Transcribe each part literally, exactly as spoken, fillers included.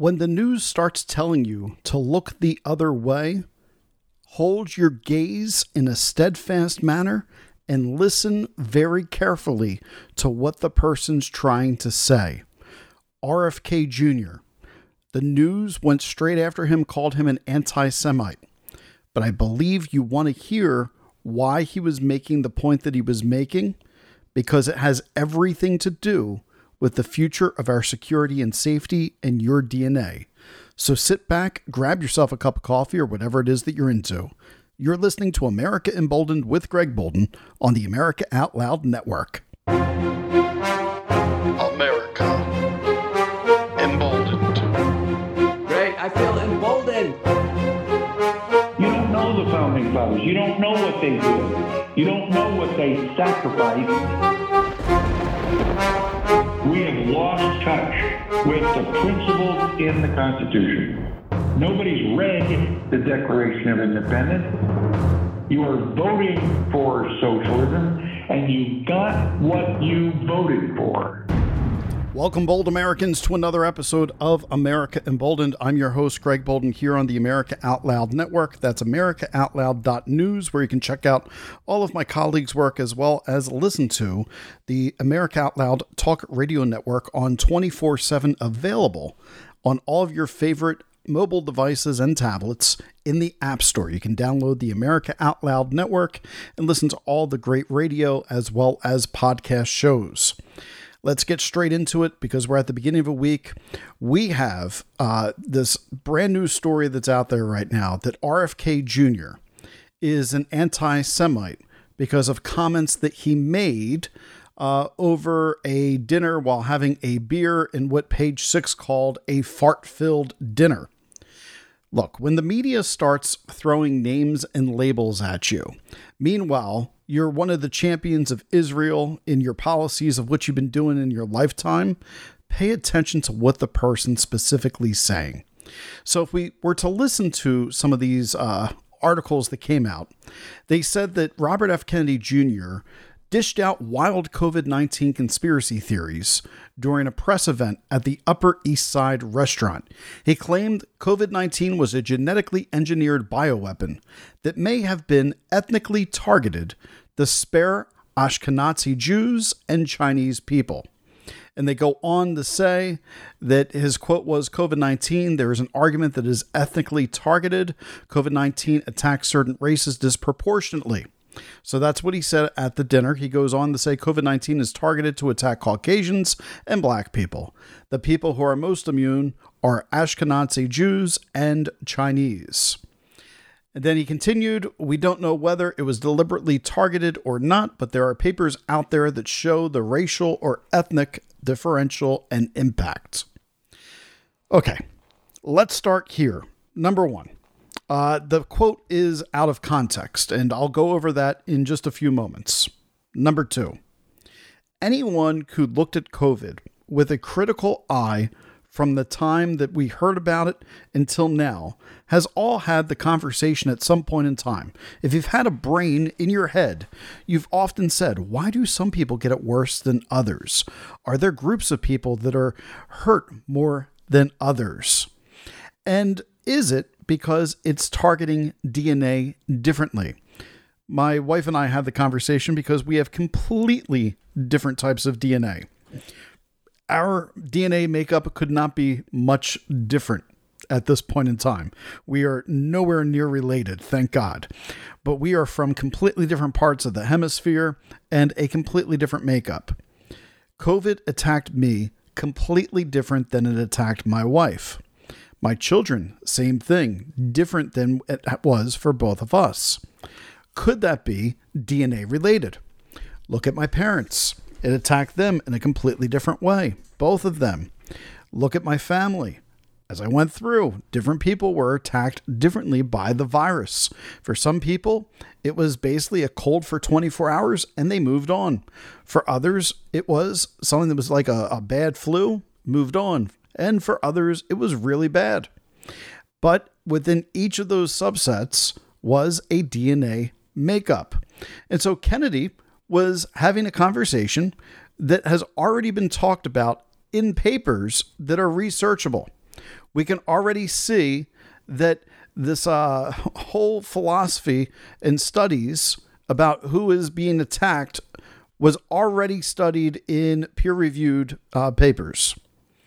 When the news starts telling you to look the other way, hold your gaze in a steadfast manner and listen very carefully to what the person's trying to say. R F K Junior The news went straight after him, called him an anti-Semite. But I believe you want to hear why he was making the point that he was making, because it has everything to do with the future of our security and safety and your D N A. So sit back, grab yourself a cup of coffee or whatever it is that you're into. You're listening to America Emboldened with Greg Bolden on the America Out Loud Network. America Emboldened. Great, I feel emboldened. You don't know the Founding Fathers. You don't know what they did. You don't know what they sacrificed. We have lost touch with the principles in the Constitution. Nobody's read the Declaration of Independence. You are voting for socialism, and you got what you voted for. Welcome, bold Americans, to another episode of America Emboldened. I'm your host, Greg Bolden, here on the America Out Loud Network. That's america out loud dot news, where you can check out all of my colleagues' work as well as listen to the America Out Loud Talk Radio Network on twenty-four seven, available on all of your favorite mobile devices and tablets in the App Store. You can download the America Out Loud Network and listen to all the great radio as well as podcast shows. Let's get straight into it because we're at the beginning of a week. We have uh, this brand new story that's out there right now that R F K Junior is an anti-Semite because of comments that he made uh, over a dinner while having a beer in what Page Six called a fart-filled dinner. Look, when the media starts throwing names and labels at you, meanwhile, you're one of the champions of Israel in your policies of what you've been doing in your lifetime, pay attention to what the person's specifically saying. So if we were to listen to some of these uh, articles that came out, they said that Robert F. Kennedy Junior dished out wild COVID nineteen conspiracy theories during a press event at the Upper East Side restaurant. He claimed COVID nineteen was a genetically engineered bioweapon that may have been ethnically targeted to spare Ashkenazi Jews and Chinese people. And they go on to say that his quote was, COVID nineteen, there is an argument that is ethnically targeted. COVID nineteen attacks certain races disproportionately. So that's what he said at the dinner. He goes on to say COVID nineteen is targeted to attack Caucasians and black people. The people who are most immune are Ashkenazi Jews and Chinese. And then he continued, we don't know whether it was deliberately targeted or not, but there are papers out there that show the racial or ethnic differential and impact. Okay, let's start here. Number one. Uh, the quote is out of context, and I'll go over that in just a few moments. Number two, anyone who looked at COVID with a critical eye from the time that we heard about it until now has all had the conversation at some point in time. If you've had a brain in your head, you've often said, why do some people get it worse than others? Are there groups of people that are hurt more than others? And is it because it's targeting D N A differently? My wife and I had the conversation because we have completely different types of D N A. Our D N A makeup could not be much different at this point in time. We are nowhere near related, thank God. But we are from completely different parts of the hemisphere and a completely different makeup. COVID attacked me completely different than it attacked my wife. My children, same thing, different than it was for both of us. Could that be D N A related? Look at my parents. It attacked them in a completely different way, both of them. Look at my family. As I went through, different people were attacked differently by the virus. For some people, it was basically a cold for twenty-four hours and they moved on. For others, it was something that was like a, a bad flu, moved on. And for others, it was really bad. But within each of those subsets was a D N A makeup. And so Kennedy was having a conversation that has already been talked about in papers that are researchable. we can already see that this uh, whole philosophy and studies about who is being attacked was already studied in peer-reviewed uh, papers.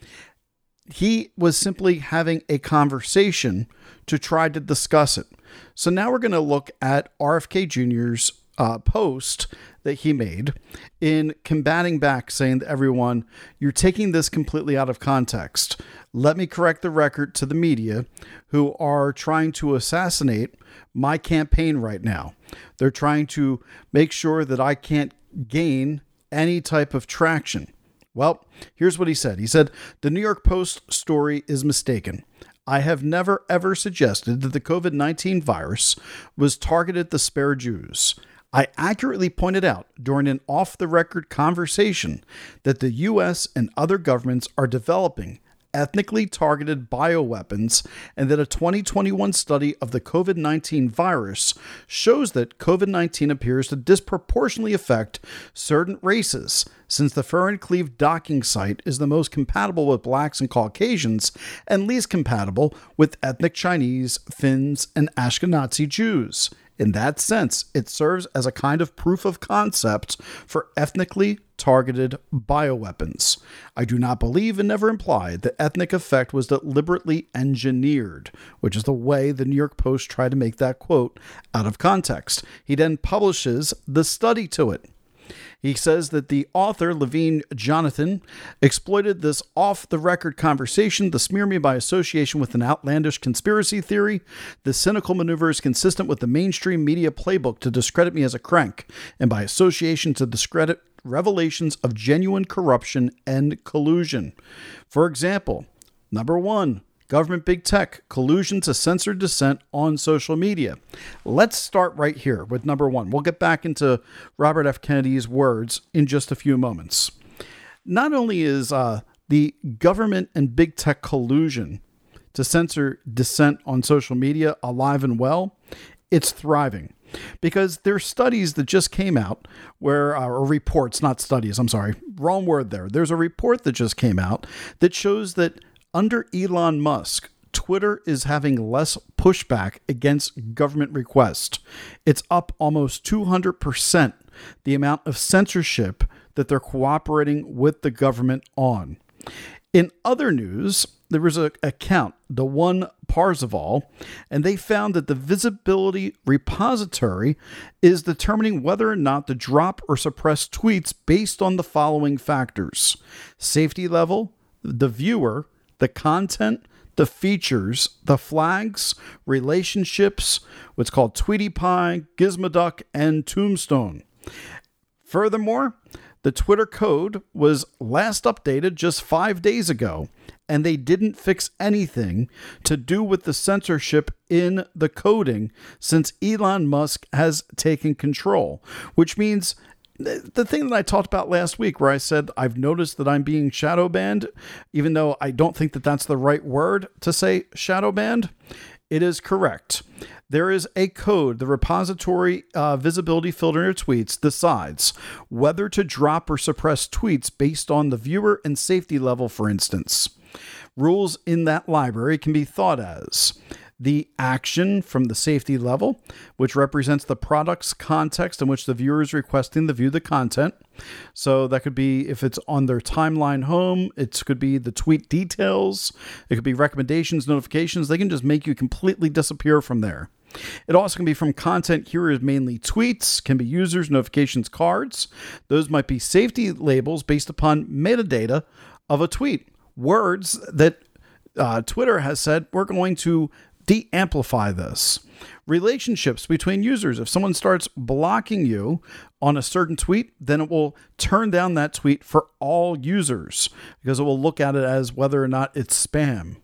He was simply having a conversation to try to discuss it. So now we're going to look at R F K Junior's uh, post that he made in combating back, saying to everyone, you're taking this completely out of context. Let me correct the record to the media who are trying to assassinate my campaign right now. They're trying to make sure that I can't gain any type of traction. Well, here's what he said. He said, the New York Post story is mistaken. I have never, ever suggested that the COVID nineteen virus was targeted to spare Jews. I accurately pointed out during an off-the-record conversation that the U S and other governments are developing ethnically targeted bioweapons, and that a twenty twenty-one study of the COVID nineteen virus shows that COVID nineteen appears to disproportionately affect certain races, since the Ferncleave docking site is the most compatible with blacks and Caucasians and least compatible with ethnic Chinese, Finns, and Ashkenazi Jews. In that sense, it serves as a kind of proof of concept for ethnically targeted bioweapons. I do not believe and never implied that ethnic effect was deliberately engineered, which is the way the New York Post tried to make that quote out of context. He then publishes the study to it. He says that the author, Levine Jonathan, exploited this off-the-record conversation to smear me by association with an outlandish conspiracy theory. The cynical maneuver is consistent with the mainstream media playbook to discredit me as a crank, and by association to discredit revelations of genuine corruption and collusion. For example, number one, government big tech, collusion to censor dissent on social media. Let's start right here with number one. We'll get back into Robert F. Kennedy's words in just a few moments. Not only is uh, the government and big tech collusion to censor dissent on social media alive and well, it's thriving. Because there's studies that just came out where, uh, or reports, not studies, I'm sorry, wrong word there. There's a report that just came out that shows that under Elon Musk, Twitter is having less pushback against government requests. It's up almost two hundred percent the amount of censorship that they're cooperating with the government on. In other news, there was an account, the one Parzival, and they found that the visibility repository is determining whether or not to drop or suppress tweets based on the following factors: safety level, the viewer, the content, the features, the flags, relationships, what's called Tweety Pie, Gizmoduck, and Tombstone. Furthermore, the Twitter code was last updated just five days ago, and they didn't fix anything to do with the censorship in the coding since Elon Musk has taken control, which means the thing that I talked about last week where I said I've noticed that I'm being shadow banned, even though I don't think that that's the right word to say shadow banned, it is correct. There is a code, the repository uh, visibility filter in your tweets decides whether to drop or suppress tweets based on the viewer and safety level, for instance. Rules in that library can be thought as the action from the safety level, which represents the product's context in which the viewer is requesting to view the content. So that could be if it's on their timeline home, it could be the tweet details, it could be recommendations, notifications. They can just make you completely disappear from there. It also can be from content here is mainly tweets, can be users, notifications, cards. Those might be safety labels based upon metadata of a tweet. Words that uh, Twitter has said we're going to de-amplify this. Relationships between users. If someone starts blocking you on a certain tweet, then it will turn down that tweet for all users because it will look at it as whether or not it's spam.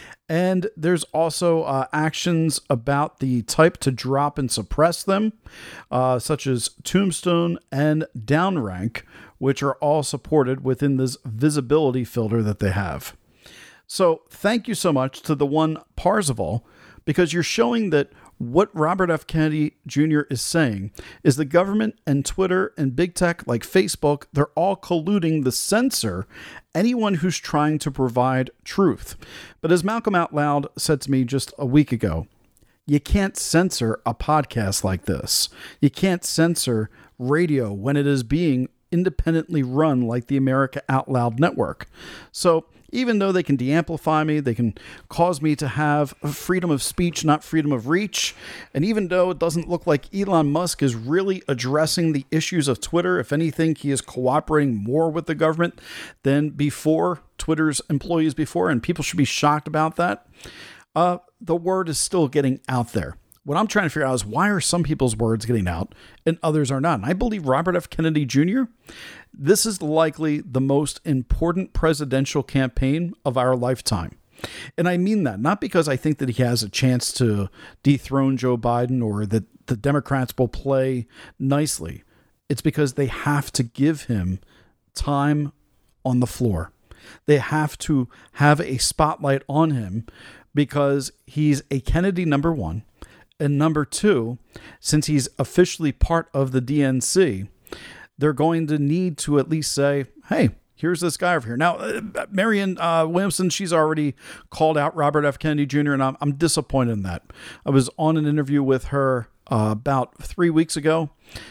And there's also uh, actions about the type to drop and suppress them, uh, such as Tombstone and Downrank, which are all supported within this visibility filter that they have. So thank you so much to the one Parzival, because you're showing that What Robert F. Kennedy Junior is saying is the government and Twitter and big tech like Facebook, they're all colluding to censor anyone who's trying to provide truth. But as Malcolm Out Loud said to me just a week ago, you can't censor a podcast like this. You can't censor radio when it is being independently run like the America Out Loud network. So even though they can de-amplify me, they can cause me to have freedom of speech, not freedom of reach. And even though it doesn't look like Elon Musk is really addressing the issues of Twitter, if anything, he is cooperating more with the government than before, Twitter's employees before, and people should be shocked about that. Uh, the word is still getting out there. What I'm trying to figure out is why are some people's words getting out and others are not? And I believe Robert F. Kennedy Junior, this is likely the most important presidential campaign of our lifetime. And I mean that not because I think that he has a chance to dethrone Joe Biden or that the Democrats will play nicely. It's because they have to give him time on the floor. They have to have a spotlight on him because he's a Kennedy number one. And number two, since he's officially part of the D N C, they're going to need to at least say, hey, here's this guy over here. Now, uh, Marianne uh, Williamson, she's already called out Robert F. Kennedy Junior, and I'm, I'm disappointed in that. I was on an interview with her uh, about three weeks ago,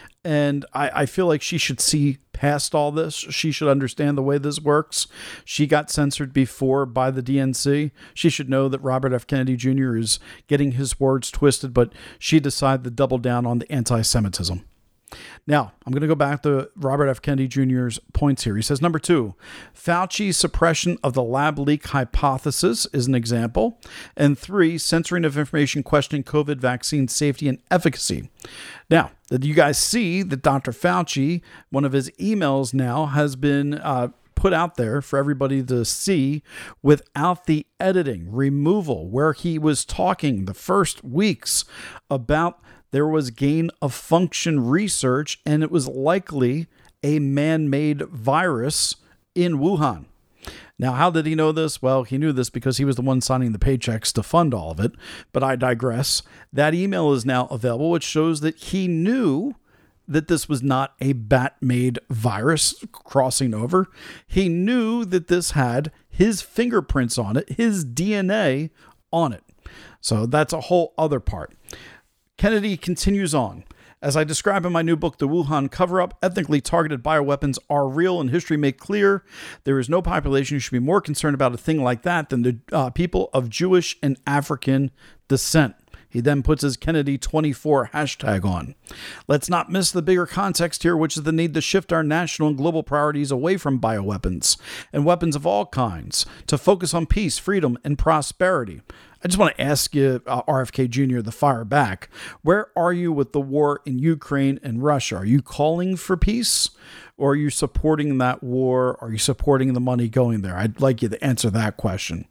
and I, I feel like she should see past all this. She should understand the way this works. She got censored before by the D N C. She should know that Robert F. Kennedy Junior is getting his words twisted, but she decided to double down on the anti-Semitism. Now, I'm going to go back to Robert F. Kennedy Junior's points here. He says, number two, Fauci's suppression of the lab leak hypothesis is an example. And three, censoring of information questioning COVID vaccine safety and efficacy. Now, did you guys see that Doctor Fauci, one of his emails now has been uh, put out there for everybody to see without the editing, removal, where he was talking the first weeks about there was gain of function research, and it was likely a man-made virus in Wuhan. Now, how did he know this? Well, he knew this because he was the one signing the paychecks to fund all of it, but I digress. That email is now available, which shows that he knew that this was not a bat-made virus crossing over. He knew that this had his fingerprints on it, his D N A on it. So that's a whole other part. Kennedy continues on. As I describe in my new book, The Wuhan Cover-Up, ethnically targeted bioweapons are real and history made clear. There is no population who should be more concerned about a thing like that than the uh, people of Jewish and African descent. He then puts his Kennedy twenty-four hashtag on. Let's not miss the bigger context here, which is the need to shift our national and global priorities away from bioweapons and weapons of all kinds to focus on peace, freedom, and prosperity. I just want to ask you, uh, R F K Junior, the fire back, where are you with the war in Ukraine and Russia? Are you calling for peace, or are you supporting that war? Are you supporting the money going there? I'd like you to answer that question.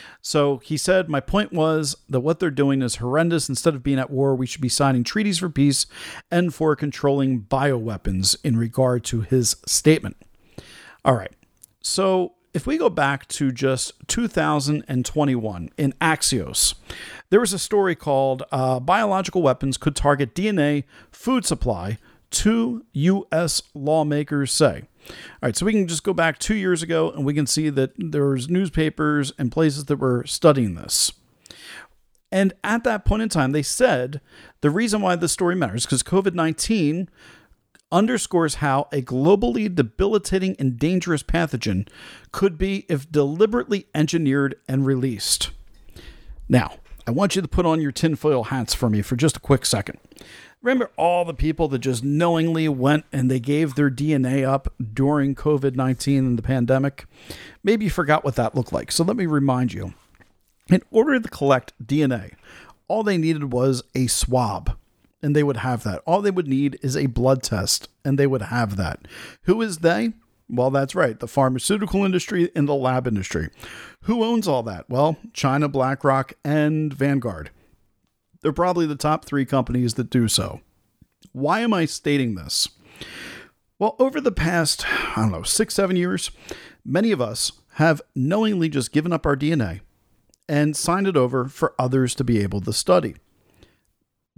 So he said, my point was that what they're doing is horrendous. Instead of being at war, we should be signing treaties for peace and for controlling bioweapons in regard to his statement. All right. So if we go back to just two thousand twenty-one in Axios, there was a story called uh, Biological Weapons Could Target D N A Food Supply, Two U S Lawmakers Say. All right, so we can just go back two years ago and we can see that there's newspapers and places that were studying this. And at that point in time, they said the reason why this story matters is because COVID nineteen underscores how a globally debilitating and dangerous pathogen could be if deliberately engineered and released. Now, I want you to put on your tinfoil hats for me for just a quick second. Remember all the people that just knowingly went and they gave their D N A up during COVID nineteen and the pandemic? Maybe you forgot what that looked like. So let me remind you. In order to collect D N A, all they needed was a swab, and they would have that. All they would need is a blood test, and they would have that. Who is they? Well, that's right, the pharmaceutical industry and the lab industry. Who owns all that? Well, China, BlackRock, and Vanguard. They're probably the top three companies that do so. Why am I stating this? Well, over the past, I don't know, six, seven years, many of us have knowingly just given up our D N A and signed it over for others to be able to study.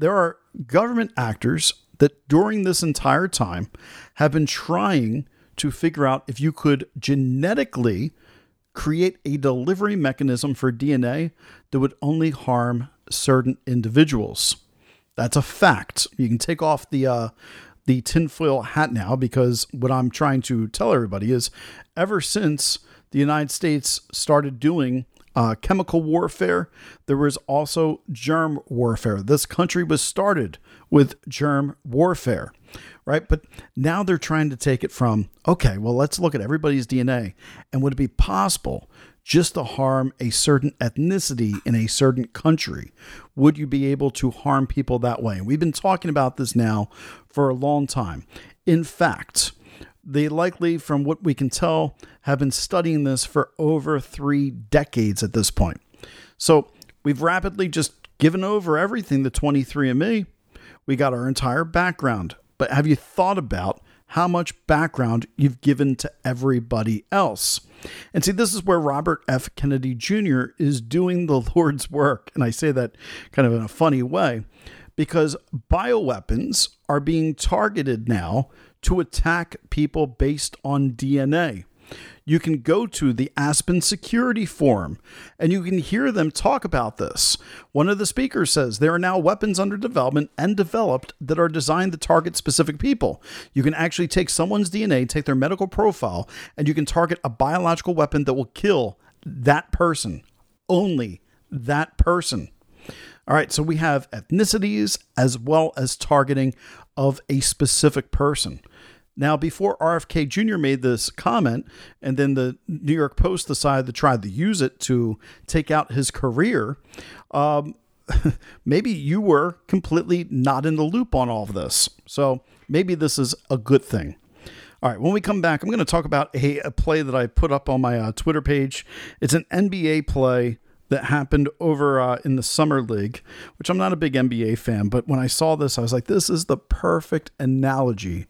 there are government actors that during this entire time have been trying to figure out if you could genetically create a delivery mechanism for D N A that would only harm certain individuals. That's a fact. You can take off the uh, the tinfoil hat now, because what I'm trying to tell everybody is ever since the United States started doing uh, chemical warfare, there was also germ warfare. This country was started with germ warfare, right? But now they're trying to take it from, okay, well, let's look at everybody's D N A. And would it be possible just to harm a certain ethnicity in a certain country? Would you be able to harm people that way? And we've been talking about this now for a long time. In fact, they likely, from what we can tell, have been studying this for over three decades at this point. So we've rapidly just given over everything to twenty-three and me. We got our entire background. But have you thought about how much background you've given to everybody else? And see, this is where Robert F. Kennedy Junior is doing the Lord's work. And I say that kind of in a funny way, because bioweapons are being targeted now to attack people based on D N A. You can go to the Aspen Security Forum and you can hear them talk about this. One of the speakers says there are now weapons under development and developed that are designed to target specific people. You can actually take someone's D N A, take their medical profile, and you can target a biological weapon that will kill that person. Only that person. All right, so we have ethnicities as well as targeting of a specific person. Now, before R F K Junior made this comment, and then the New York Post decided to try to use it to take out his career, um, maybe you were completely not in the loop on all of this. So maybe this is a good thing. All right, when we come back, I'm going to talk about a, a play that I put up on my uh, Twitter page. It's an N B A play that happened over uh, in the Summer League, which I'm not a big N B A fan, but when I saw this, I was like, this is the perfect analogy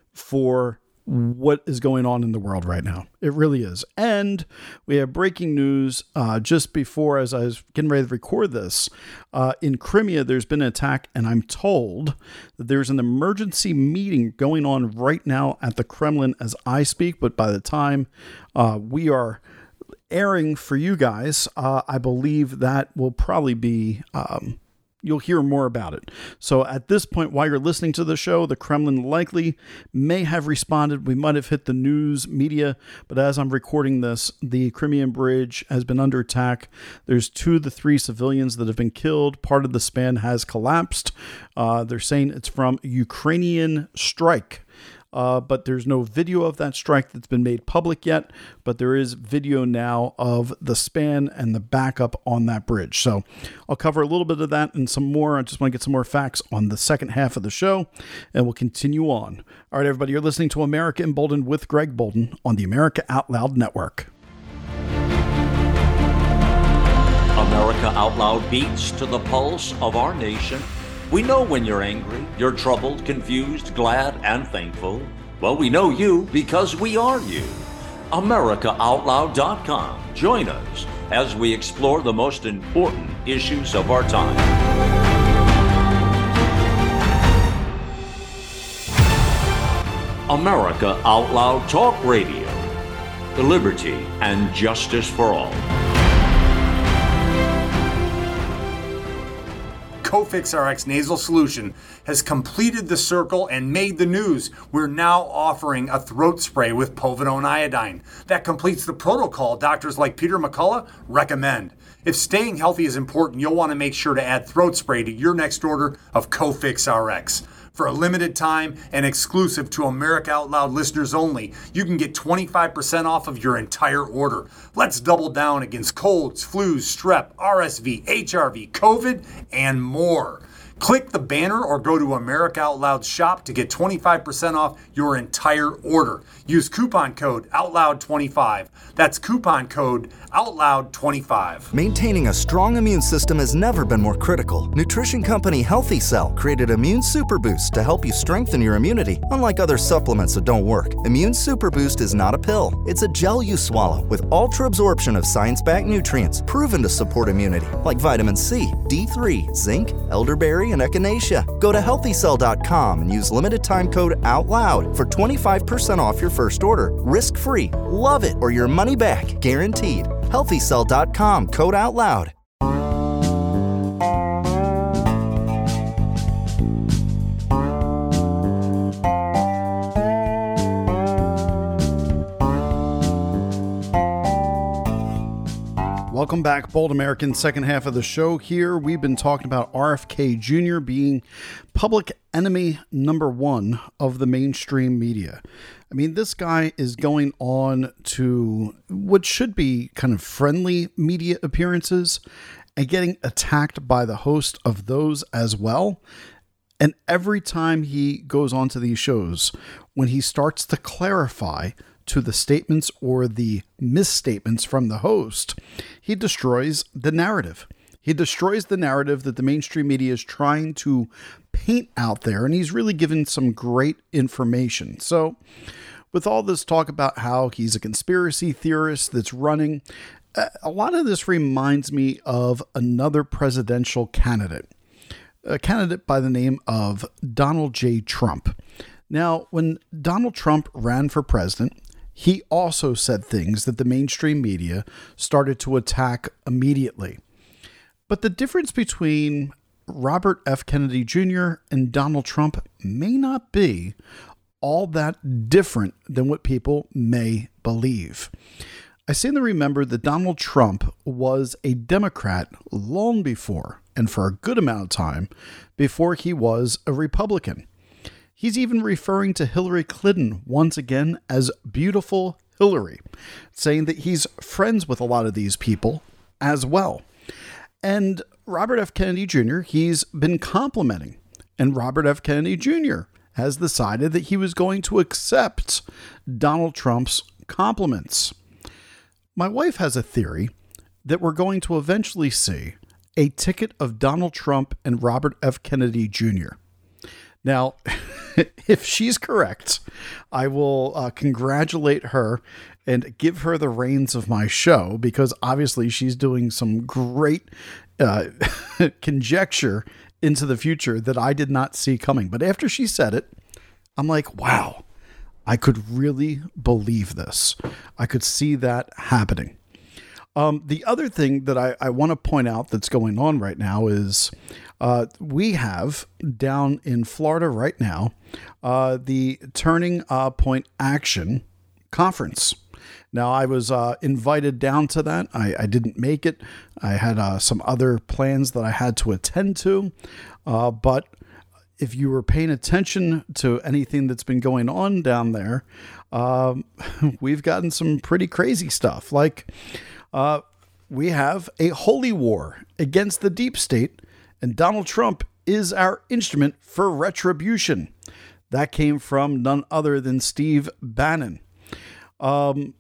for what is going on in the world right now. It really is. And we have breaking news uh, just before, as I was getting ready to record this, uh, in Crimea, there's been an attack, and I'm told that there's an emergency meeting going on right now at the Kremlin as I speak. But by the time uh, we are airing for you guys, uh, I believe that will probably be, um, you'll hear more about it. So at this point, while you're listening to the show, the Kremlin likely may have responded. We might have hit the news media, but as I'm recording this, the Crimean Bridge has been under attack. There's two of the three civilians that have been killed. Part of the span has collapsed. Uh, they're saying it's from a Ukrainian strike. Uh, but there's no video of that strike that's been made public yet, but there is video now of the span and the backup on that bridge. So I'll cover a little bit of that and some more. I just want to get some more facts on the second half of the show, and we'll continue on. All right, everybody, you're listening to America Emboldened with Greg Boulden on the America Out Loud Network. America Out Loud beats to the pulse of our nation. We know when you're angry, you're troubled, confused, glad, and thankful. Well, we know you because we are you. America Out Loud dot com. Join us as we explore the most important issues of our time. America Out Loud Talk Radio. Liberty and justice for all. Cofix R X nasal solution has completed the circle and made the news. We're now offering a throat spray with povidone iodine. That completes the protocol doctors like Peter McCullough recommend. If staying healthy is important, you'll want to make sure to add throat spray to your next order of Cofix R X. For a limited time and exclusive to America Out Loud listeners only, you can get twenty-five percent off of your entire order. Let's double down against colds, flus, strep, R S V, H R V, COVID, and more. Click the banner or go to America Out Loud shop to get twenty-five percent off your entire order. Use coupon code out loud twenty-five. That's coupon code out loud twenty-five. Maintaining a strong immune system has never been more critical. Nutrition company Healthy Cell created Immune Super Boost to help you strengthen your immunity. Unlike other supplements that don't work, Immune Super Boost is not a pill. It's a gel you swallow with ultra absorption of science-backed nutrients proven to support immunity, like vitamin C, D three, zinc, elderberry, and echinacea. Go to healthy cell dot com and use limited time code OUTLOUD for twenty-five percent off your first order. Risk-free. Love it or your money back. Guaranteed. healthy cell dot com, code OUTLOUD. Welcome back, Bold Americans. Second half of the show here. We've been talking about R F K Junior being public enemy number one of the mainstream media. I mean, this guy is going on to what should be kind of friendly media appearances and getting attacked by the host of those as well. And every time he goes on to these shows, when he starts to clarify to the statements or the misstatements from the host, he destroys the narrative. He destroys the narrative that the mainstream media is trying to paint out there, and he's really given some great information. So with all this talk about how he's a conspiracy theorist that's running, a lot of this reminds me of another presidential candidate, a candidate by the name of Donald J. Trump. Now, when Donald Trump ran for president, he also said things that the mainstream media started to attack immediately. But the difference between Robert F. Kennedy Junior and Donald Trump may not be all that different than what people may believe. I seem to remember that Donald Trump was a Democrat long before, and for a good amount of time, before he was a Republican. He's even referring to Hillary Clinton once again as beautiful Hillary, saying that he's friends with a lot of these people as well. And Robert F. Kennedy Junior, he's been complimenting. And Robert F. Kennedy Junior has decided that he was going to accept Donald Trump's compliments. My wife has a theory that we're going to eventually see a ticket of Donald Trump and Robert F. Kennedy Junior Now, if she's correct, I will uh, congratulate her and give her the reins of my show, because obviously she's doing some great uh, conjecture into the future that I did not see coming. But after she said it, I'm like, wow, I could really believe this. I could see that happening. Um, the other thing that I, I want to point out that's going on right now is uh, we have down in Florida right now uh, the Turning uh, Point Action Conference. Now, I was uh, invited down to that. I, I didn't make it. I had uh, some other plans that I had to attend to. Uh, but if you were paying attention to anything that's been going on down there, um, we've gotten some pretty crazy stuff. Like, uh, we have a holy war against the deep state, and Donald Trump is our instrument for retribution. That came from none other than Steve Bannon. Um,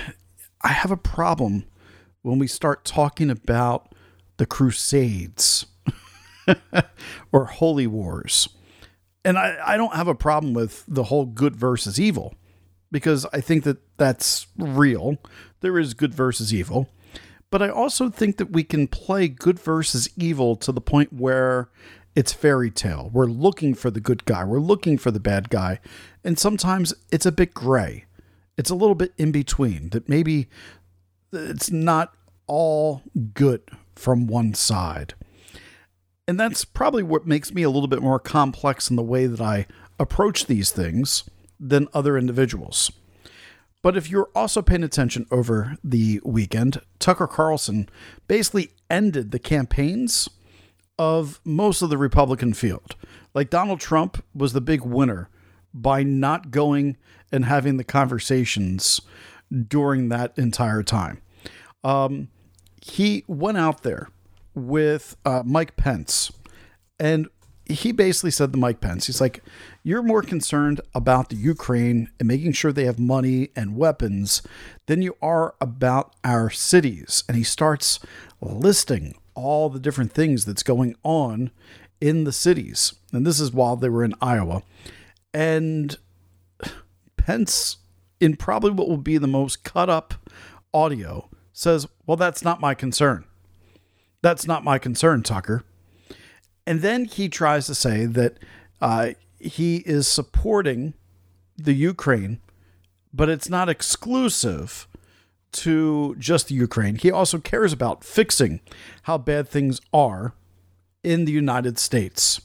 I have a problem when we start talking about the Crusades or holy wars. And I, I don't have a problem with the whole good versus evil, because I think that that's real. There is good versus evil. But I also think that we can play good versus evil to the point where it's fairy tale. We're looking for the good guy. We're looking for the bad guy. And sometimes it's a bit gray. It's a little bit in between, that maybe it's not all good from one side. And that's probably what makes me a little bit more complex in the way that I approach these things than other individuals. But if you're also paying attention over the weekend, Tucker Carlson basically ended the campaigns of most of the Republican field. Like, Donald Trump was the big winner by not going and having the conversations during that entire time. Um, he went out there with uh, Mike Pence, and he basically said to Mike Pence, he's like, you're more concerned about the Ukraine and making sure they have money and weapons than you are about our cities. And he starts listing all the different things that's going on in the cities. And this is while they were in Iowa. And Pence, in probably what will be the most cut up audio, says, well, that's not my concern. That's not my concern, Tucker. And then he tries to say that uh, he is supporting the Ukraine, but it's not exclusive to just the Ukraine. He also cares about fixing how bad things are in the United States.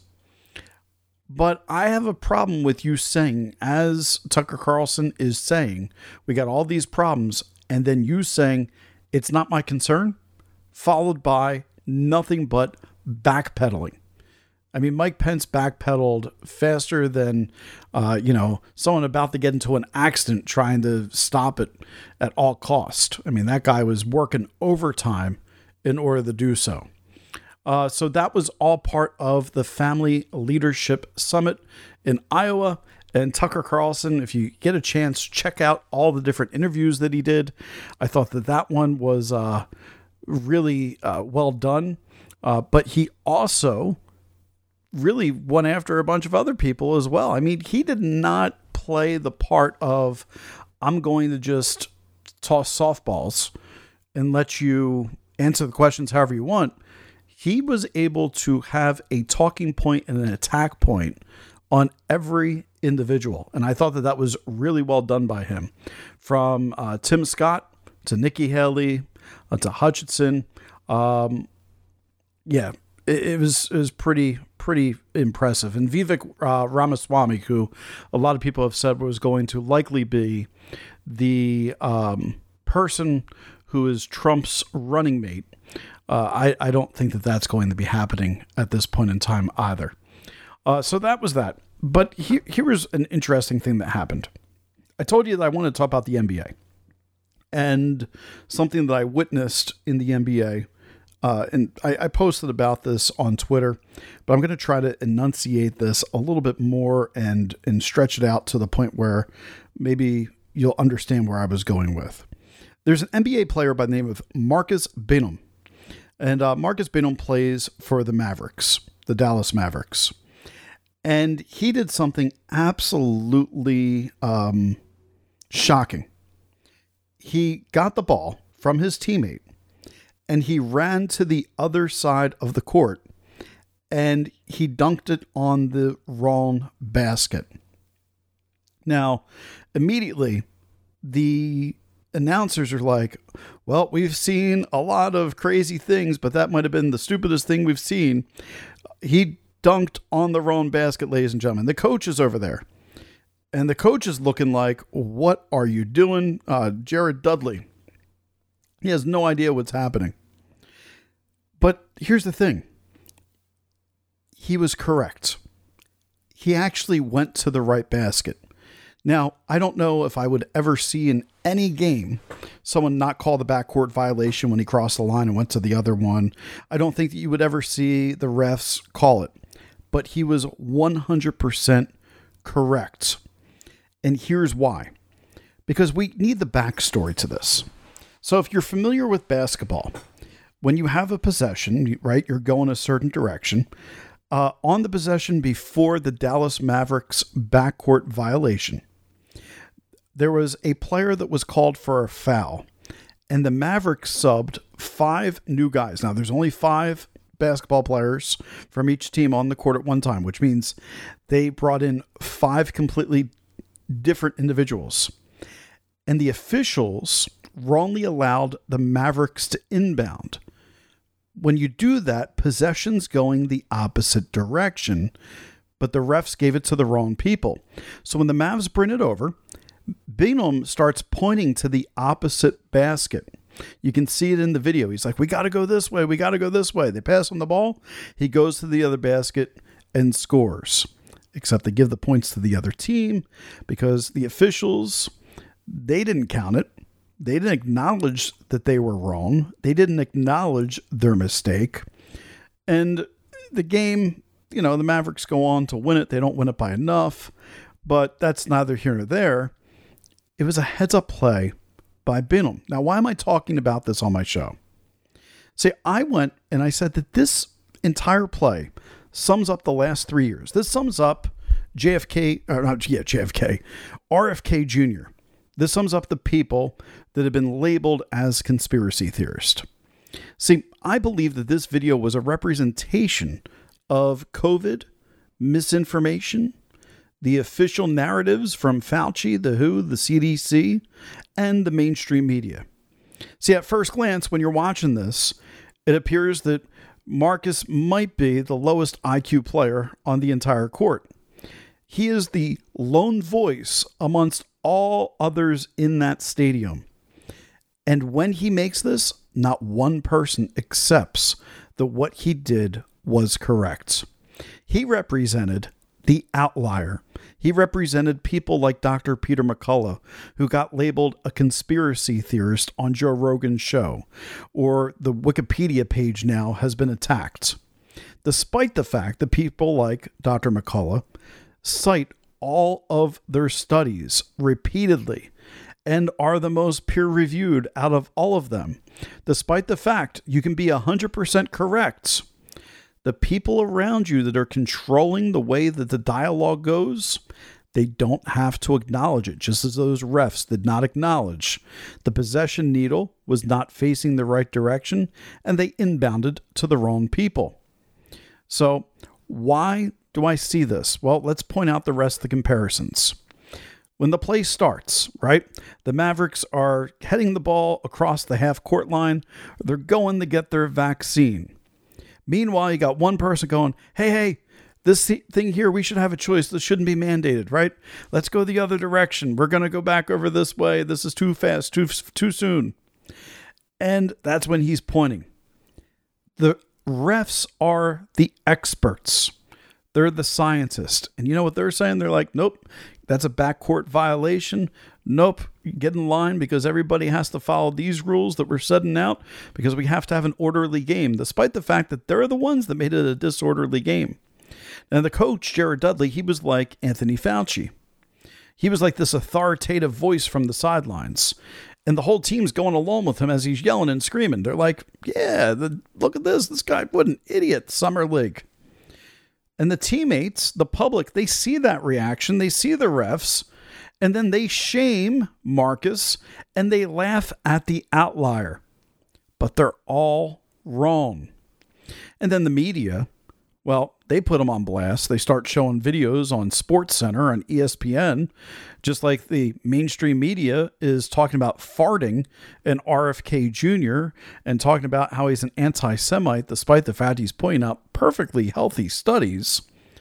But I have a problem with you saying, as Tucker Carlson is saying, we got all these problems, and then you saying, it's not my concern, followed by nothing but backpedaling. I mean, Mike Pence backpedaled faster than, uh, you know, someone about to get into an accident trying to stop it at all cost. I mean, that guy was working overtime in order to do so. Uh, so that was all part of the Family Leadership Summit in Iowa. And Tucker Carlson, if you get a chance, check out all the different interviews that he did. I thought that that one was uh, really uh, well done. Uh, but he also really went after a bunch of other people as well. I mean, he did not play the part of, I'm going to just toss softballs and let you answer the questions however you want. He was able to have a talking point and an attack point on every individual. And I thought that that was really well done by him. From uh, Tim Scott to Nikki Haley uh, to Hutchinson. Um, yeah, it, it was it was pretty pretty impressive. And Vivek uh, Ramaswamy, who a lot of people have said was going to likely be the um, person who is Trump's running mate, uh, I, I don't think that that's going to be happening at this point in time either. Uh, so that was that. But here, here was an interesting thing that happened. I told you that I wanted to talk about the N B A. And something that I witnessed in the N B A, uh, and I, I posted about this on Twitter, but I'm going to try to enunciate this a little bit more and, and stretch it out to the point where maybe you'll understand where I was going with. There's an N B A player by the name of Marcus Bingham. And uh, Marcus Bingham plays for the Mavericks, the Dallas Mavericks. And he did something absolutely um, shocking. He got the ball from his teammate and he ran to the other side of the court and he dunked it on the wrong basket. Now, immediately, the announcers are like, well, we've seen a lot of crazy things, but that might have been the stupidest thing we've seen. He dunked on the wrong basket, ladies and gentlemen. The coach is over there. And the coach is looking like, what are you doing? Uh, Jared Dudley. He has no idea what's happening. But here's the thing. He was correct. He actually went to the right basket. Now, I don't know if I would ever see in any game someone not call the backcourt violation when he crossed the line and went to the other one. I don't think that you would ever see the refs call it. But he was one hundred percent correct. And here's why. Because we need the backstory to this. So if you're familiar with basketball, when you have a possession, right, you're going a certain direction. Uh, on the possession before the Dallas Mavericks backcourt violation, there was a player that was called for a foul. And the Mavericks subbed five new guys. Now, there's only five basketball players from each team on the court at one time, which means they brought in five completely different individuals. And the officials wrongly allowed the Mavericks to inbound. When you do that, possession's going the opposite direction, but the refs gave it to the wrong people. So when the Mavs bring it over, Bingham starts pointing to the opposite basket. You can see it in the video. He's like, we got to go this way. We got to go this way. They pass him the ball. He goes to the other basket and scores. Except they give the points to the other team because the officials, they didn't count it. They didn't acknowledge that they were wrong. They didn't acknowledge their mistake. And the game, you know, the Mavericks go on to win it. They don't win it by enough, but that's neither here nor there. It was a heads-up play by Bingham. Now, why am I talking about this on my show? See, I went and I said that this entire play sums up the last three years. This sums up J F K, or not, yeah, J F K, R F K Junior This sums up the people that have been labeled as conspiracy theorists. See, I believe that this video was a representation of COVID, misinformation, the official narratives from Fauci, the W H O, the C D C, and the mainstream media. See, at first glance, when you're watching this, it appears that Marcus might be the lowest I Q player on the entire court. He is the lone voice amongst all others in that stadium. And when he makes this, not one person accepts that what he did was correct. He represented the outlier. He represented people like Doctor Peter McCullough, who got labeled a conspiracy theorist on Joe Rogan's show, or the Wikipedia page now has been attacked. Despite the fact that people like Doctor McCullough cite all of their studies repeatedly and are the most peer-reviewed out of all of them, despite the fact you can be one hundred percent correct, the people around you that are controlling the way that the dialogue goes, they don't have to acknowledge it, just as those refs did not acknowledge the possession needle was not facing the right direction, and they inbounded to the wrong people. So why do I see this? Well, let's point out the rest of the comparisons. When the play starts, right, the Mavericks are heading the ball across the half-court line. They're going to get their vaccine. Meanwhile, you got one person going, hey, hey, this thing here, we should have a choice. This shouldn't be mandated, right? Let's go the other direction. We're going to go back over this way. This is too fast, too, too soon. And that's when he's pointing. The refs are the experts. They're the scientists. And you know what they're saying? They're like, nope, that's a backcourt violation. Nope, get in line because everybody has to follow these rules that we're setting out because we have to have an orderly game, despite the fact that they're the ones that made it a disorderly game. And the coach, Jared Dudley, he was like Anthony Fauci. He was like this authoritative voice from the sidelines. And the whole team's going along with him as he's yelling and screaming. They're like, yeah, the, look at this. This guy, what an idiot, Summer League. And the teammates, the public, they see that reaction. They see the refs. And then they shame Marcus and they laugh at the outlier. But they're all wrong. And then the media, well, they put them on blast. They start showing videos on SportsCenter and E S P N, just like the mainstream media is talking about farting and R F K Junior and talking about how he's an anti-Semite, despite the fact he's pointing out perfectly healthy studies.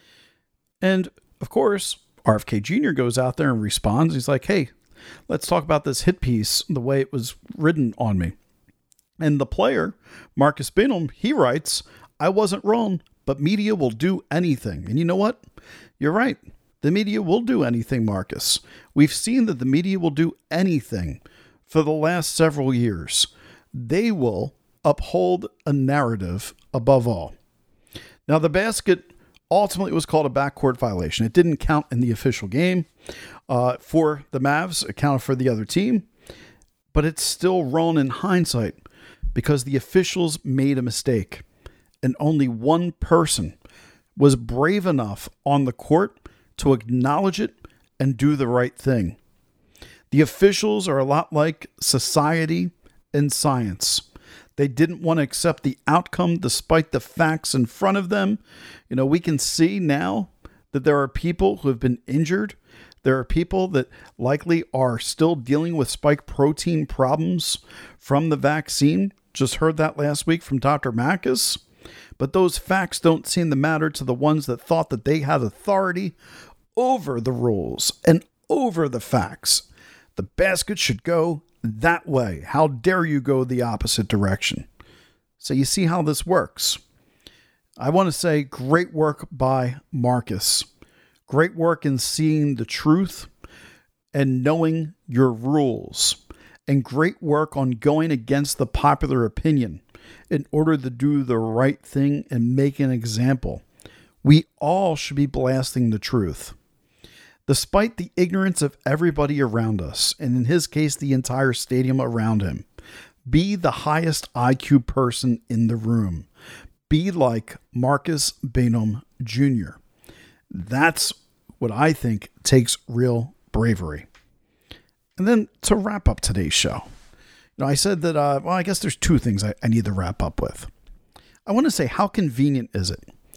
And, of course, R F K Junior goes out there and responds. He's like, hey, let's talk about this hit piece, the way it was written on me. And the player, Marcus Bingham, he writes, I wasn't wrong, but media will do anything. And you know what? You're right. The media will do anything, Marcus. We've seen that the media will do anything for the last several years. They will uphold a narrative above all. Now, the basket ultimately was called a backcourt violation. It didn't count in the official game uh, for the Mavs. It counted for the other team. But it's still wrong in hindsight because the officials made a mistake. And only one person was brave enough on the court to acknowledge it and do the right thing. The officials are a lot like society and science. They didn't want to accept the outcome despite the facts in front of them. You know, we can see now that there are people who have been injured. There are people that likely are still dealing with spike protein problems from the vaccine. Just heard that last week from Doctor Marcus. But those facts don't seem to matter to the ones that thought that they had authority over the rules and over the facts. The basket should go that way. How dare you go the opposite direction? So you see how this works. I want to say great work by Marcus. Great work in seeing the truth and knowing your rules. And great work on going against the popular opinion in order to do the right thing and make an example. We all should be blasting the truth. Despite the ignorance of everybody around us, and in his case, the entire stadium around him, be the highest I Q person in the room. Be like Marcus Bingham Junior That's what I think takes real bravery. And then to wrap up today's show, you know, I said that, uh, well, I guess there's two things I, I need to wrap up with. I want to say, how convenient is it?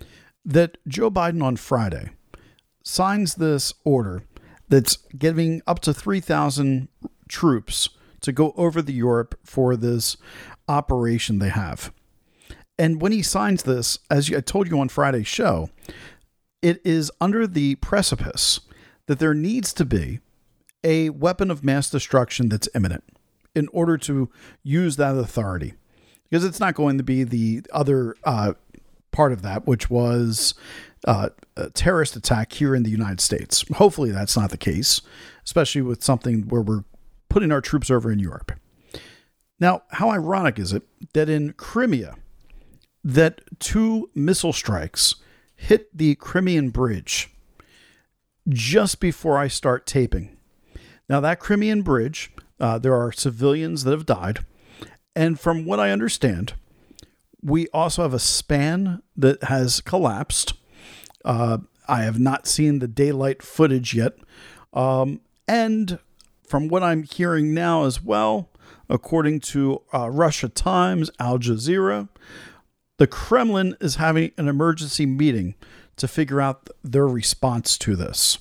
that Joe Biden on Friday signs this order that's giving up to three thousand troops to go over the Europe for this operation they have. And when he signs this, as I told you on Friday's show, it is under the precipice that there needs to be a weapon of mass destruction that's imminent in order to use that authority. Because it's not going to be the other uh, part of that, which was uh, a terrorist attack here in the United States. Hopefully that's not the case, especially with something where we're putting our troops over in Europe. Now, how ironic is it that in Crimea, that two missile strikes hit the Crimean Bridge just before I start taping. Now, that Crimean Bridge, uh, there are civilians that have died. And from what I understand, we also have a span that has collapsed. Uh, I have not seen the daylight footage yet. Um, and from what I'm hearing now as well, according to uh, Russia Times, Al Jazeera, the Kremlin is having an emergency meeting to figure out their response to this.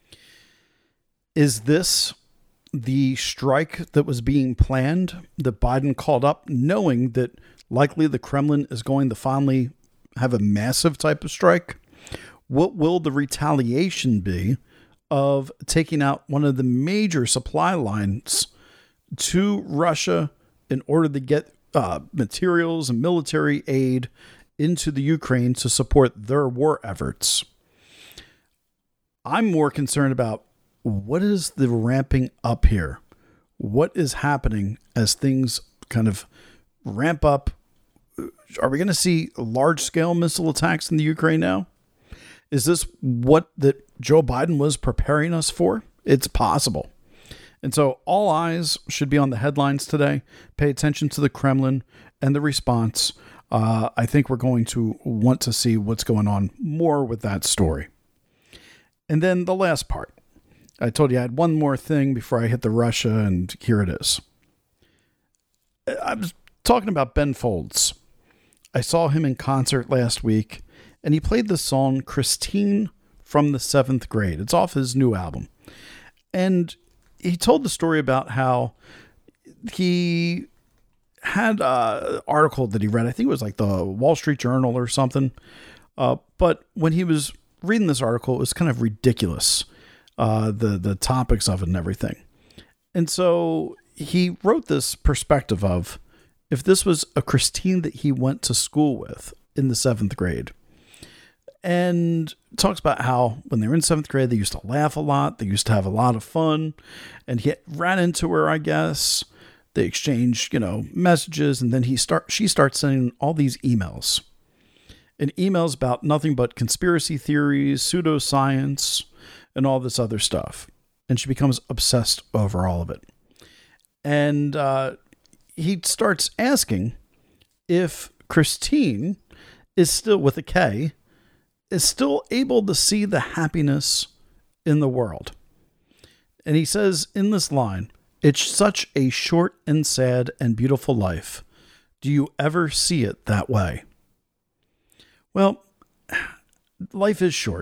Is this the strike that was being planned that Biden called up, knowing that likely the Kremlin is going to finally have a massive type of strike? What will the retaliation be of taking out one of the major supply lines to Russia in order to get uh, materials and military aid into the Ukraine to support their war efforts? I'm more concerned about what is the ramping up here? What is happening as things kind of ramp up? Are we going to see large-scale missile attacks in the Ukraine now? Is this what that Joe Biden was preparing us for? It's possible. And so all eyes should be on the headlines today. Pay attention to the Kremlin and the response. Uh, I think we're going to want to see what's going on more with that story. And then the last part. I told you I had one more thing before I hit the Russia, and here it is. I was talking about Ben Folds. I saw him in concert last week, and he played the song Christine from the seventh grade. It's off his new album. And he told the story about how he had an article that he read. I think it was like the Wall Street Journal or something. Uh, but when he was reading this article, it was kind of ridiculous. Uh, the, the topics of it and everything. And so he wrote this perspective of if this was a Christine that he went to school with in the seventh grade, and talks about how when they were in seventh grade, they used to laugh a lot. They used to have a lot of fun, and he ran into her, I guess. They exchanged, you know, messages. And then he start, she starts sending all these emails and emails about nothing but conspiracy theories, pseudoscience, and all this other stuff. And she becomes obsessed over all of it. And uh, he starts asking if Christine is still, with a K, is still able to see the happiness in the world. And he says in this line, "It's such a short and sad and beautiful life. Do you ever see it that way?" Well, life is short.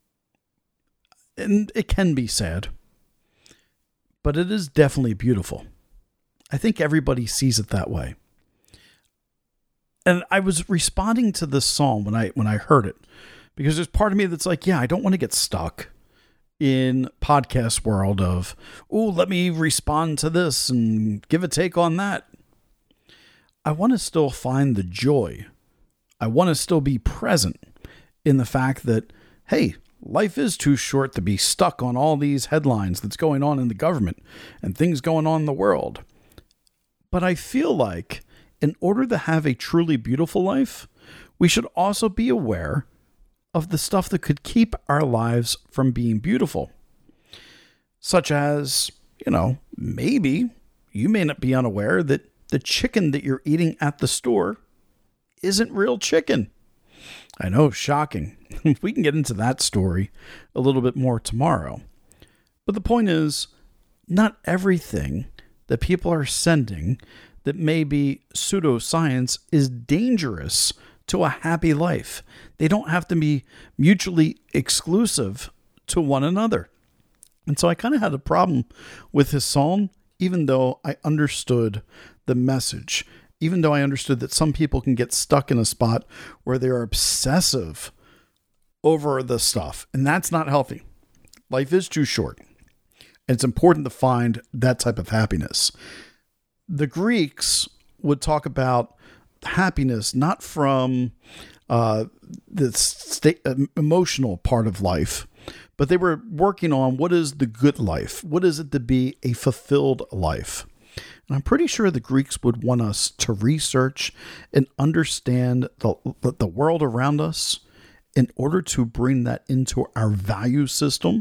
And it can be sad, but it is definitely beautiful. I think everybody sees it that way. And I was responding to this song when I when I heard it, because there's part of me that's like, yeah, I don't want to get stuck in podcast world of, oh, let me respond to this and give a take on that. I want to still find the joy. I want to still be present in the fact that, hey, life is too short to be stuck on all these headlines that's going on in the government and things going on in the world. But I feel like in order to have a truly beautiful life, we should also be aware of the stuff that could keep our lives from being beautiful. Such as, you know, maybe you may not be unaware that the chicken that you're eating at the store isn't real chicken. I know, shocking. We can get into that story a little bit more tomorrow. But the point is, not everything that people are sending that may be pseudoscience is dangerous to a happy life. They don't have to be mutually exclusive to one another. And so I kind of had a problem with his song, even though I understood the message, even though I understood that some people can get stuck in a spot where they're obsessive over the stuff. And that's not healthy. Life is too short. And it's important to find that type of happiness. The Greeks would talk about happiness not from uh, the state, emotional part of life, but they were working on what is the good life? What is it to be a fulfilled life? And I'm pretty sure the Greeks would want us to research and understand the, the world around us in order to bring that into our value system,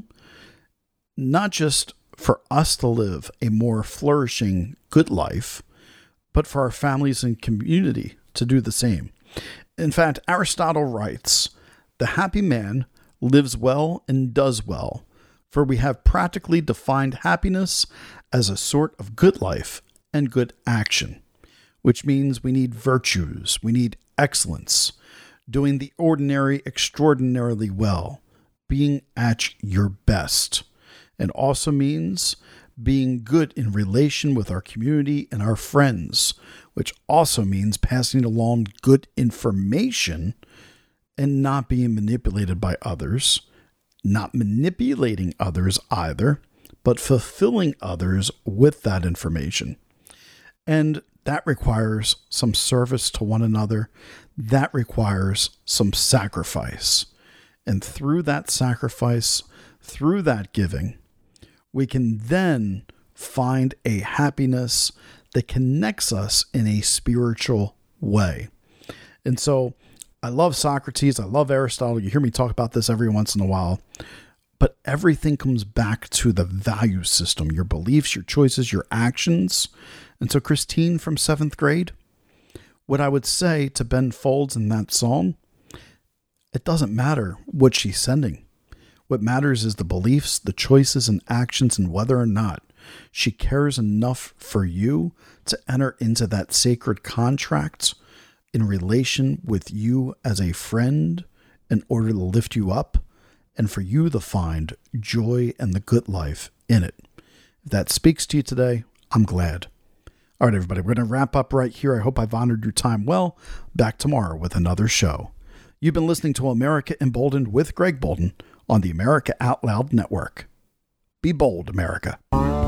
not just for us to live a more flourishing, good life, but for our families and community to do the same. In fact, Aristotle writes, "The happy man lives well and does well, for we have practically defined happiness as a sort of good life and good action," which means we need virtues, we need excellence, doing the ordinary extraordinarily well, being at your best. And also means being good in relation with our community and our friends, which also means passing along good information and not being manipulated by others, not manipulating others either, but fulfilling others with that information. And that requires some service to one another. That requires some sacrifice. And through that sacrifice, through that giving, we can then find a happiness that connects us in a spiritual way. And so I love Socrates. I love Aristotle. You hear me talk about this every once in a while. But everything comes back to the value system, your beliefs, your choices, your actions. And so Christine from seventh grade, what I would say to Ben Folds in that song, it doesn't matter what she's sending. What matters is the beliefs, the choices, and actions, and whether or not she cares enough for you to enter into that sacred contract in relation with you as a friend in order to lift you up and for you to find joy and the good life in it. If that speaks to you today, I'm glad. All right, everybody, we're going to wrap up right here. I hope I've honored your time well. Back tomorrow with another show. You've been listening to America Emboldened with Greg Boulden on the America Out Loud Network. Be bold, America.